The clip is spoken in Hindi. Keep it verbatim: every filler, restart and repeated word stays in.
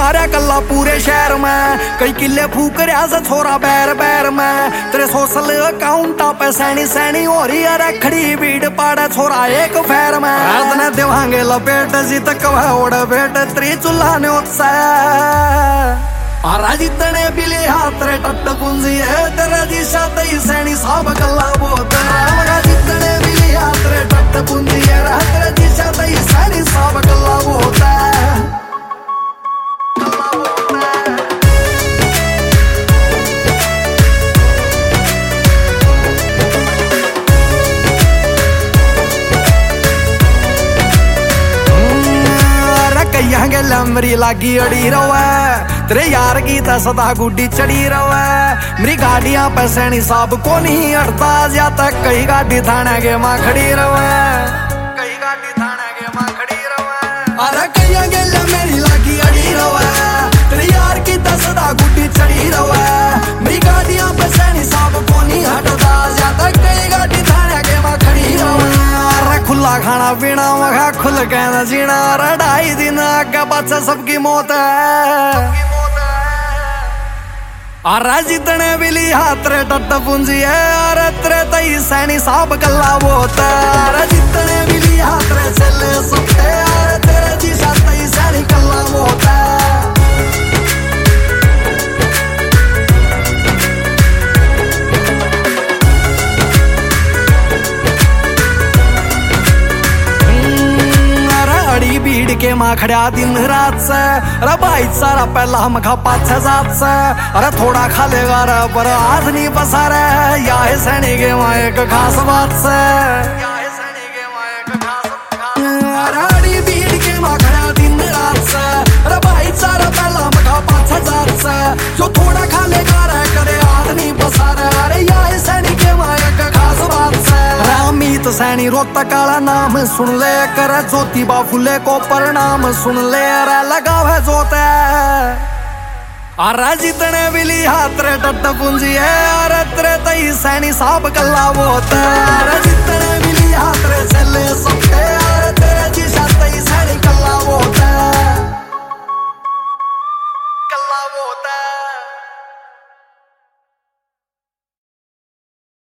मारा कल्ला पूरे शहर में, कई किले फूक रहा से छोरा बैर बैर में। तेरे सोशल अकाउंट पे सैनी सैनी हो रही है खड़ी भीड़ पाड़े छोरा एक फेर में। रात ने देवांगे लपेट जी तक ओढ़ बेट त्री चूल्हा ने उत्साह आरा जितने बिले हाथ रे टट पुंजी है तेरा जी साथ ही सैनी साहब कल्ला बोत आरा जितने बिले हाथ रे टट पुंजी है तेरा जी साथ ही सैनी साहब कल्ला बोत कहियांगे लमरी लागी अड़ी रवे तेरे यार की तो सदा गुड्डी चढ़ी रवे। मेरी गाड़ियां पे सैनी साहब को नहीं अड़ता या तक कई गाड़ी थाने के मां खड़ी रवे, कई गाड़ी थाने के मां खड़ी रवे। अरे कहियांगे लमरी लागी अड़ी रवे तेरे यार की तो सदा गुड्डी चढ़ी रवे। मेरी गाड़ियां पे सैनी साहब को नहीं हटता या तक कई गाड़ी थाने के मां खड़ी रवे। खुला खाना पीना मखा खुल कहना जीना ढाई दिन आगे बच्चा सबकी मौत है। अरे जितने बिली हाथ रे टट पूंजी है अरे तेरे तई सैनी साहब कल्ला बोत अरे जितने बिली हाथ रे चले सुते अरे तेरे जी साथ तई सैनी कल्ला बोत भीड़ के मां खड़ा दिन रात से। अरे भाई सारा पहला हम खा पाँच छह सात से अरे थोड़ा खा लेगा रे पर आज नहीं बसा रे या है सैनी के मां एक खास बात से। अरे भीड़ के मां खड़ा दिन रात से अरे भाई सारा पहला हम खा पाँच छह सात से जो थोड़ा खा लेगा रे करे आज नहीं बसा रे अरे या है सैनी के मां एक खास बात से। रामीत सैनी रोता काला नाम सुन ले कर ज्योतिबा फुले को प्रणाम सुन ले अरे लगाव है जोते अरे जितने बिली हाथ रे टट पूंजी है अरे तेरे तई सैनी साहब कल्ला बोत अरे जितने